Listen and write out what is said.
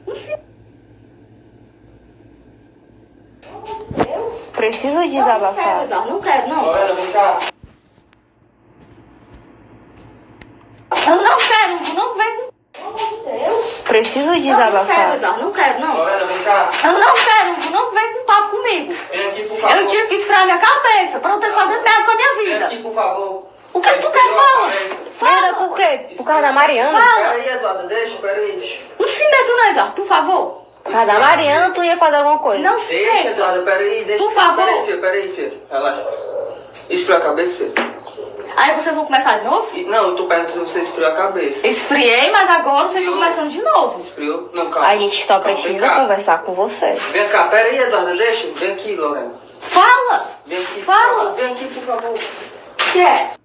Preciso desabafar. Não quero, não. Lorena, vem cá. Eu não quero, não vem. Preciso Não desabafar. quero, Eduardo, não quero, não. Lorena, vem cá. Eu não quero, não vem com papo comigo. Vem aqui, por favor. Eu tive que esfriar minha cabeça pra não ter que fazer merda com a minha Vem vida. aqui, por favor. O que tu quer, fala? Merda, por quê? Por causa da Mariana? Fala. Peraí, Eduardo, deixa, peraí. Não se meta não, Eduardo, por favor. Por causa da Mariana, tu ia fazer alguma coisa. Não se Deixa, meta. Eduardo, peraí, deixa. Por favor. Peraí, filho. Relaxa. Esfriou a cabeça, filho? Aí vocês vão começar de novo? Não, tu pergunta se você esfriou a cabeça. Esfriei, mas agora vocês estão começando de novo. Esfriou? Não, calma. A gente só Calma, vem precisa cá. conversar com você. Vem cá, peraí, Eduardo, deixa. Vem aqui, Lorena. Fala. Vem aqui, por Fala. favor. Vem aqui, por favor. O que é?